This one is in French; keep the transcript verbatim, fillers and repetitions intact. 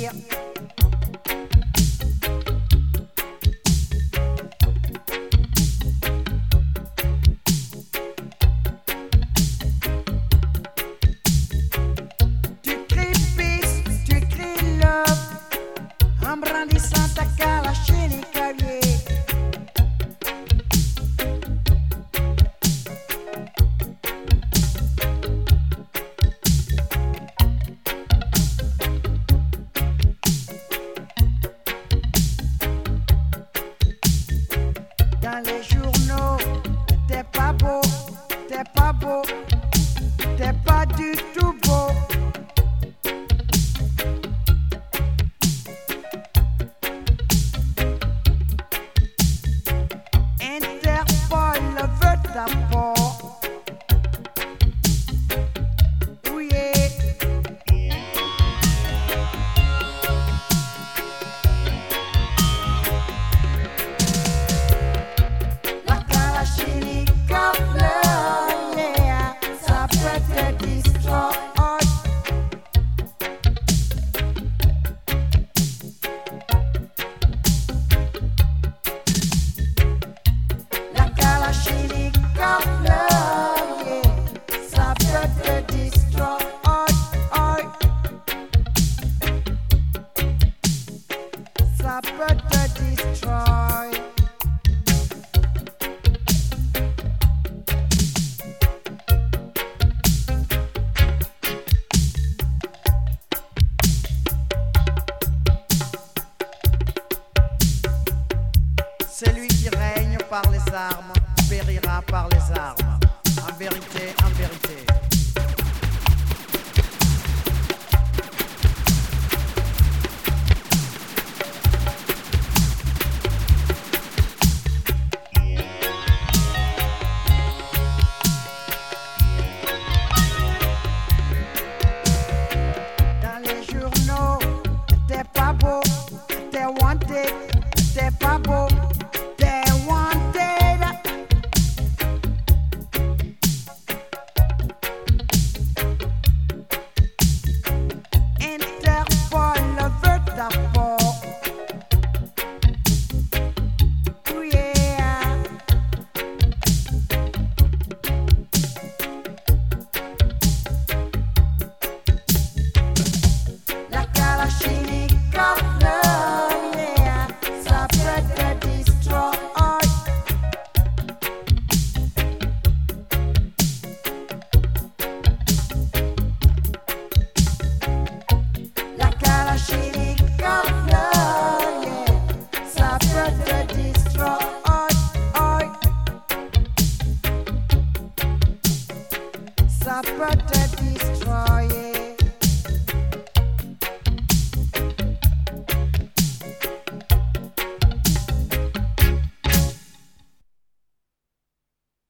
Dans les journaux, t'es pas beau, t'es pas beau, t'es pas du tout beau. Interpol veut ta peau. Oui. Ça peut te destroy. Celui qui règne par les armes périra par les armes. En vérité, en vérité. T'es wanted, t'es pas beau, t'es wanted. Interpol veut ta peau. Oh yeah. La Kalachnikov. Ça peut te destroyer.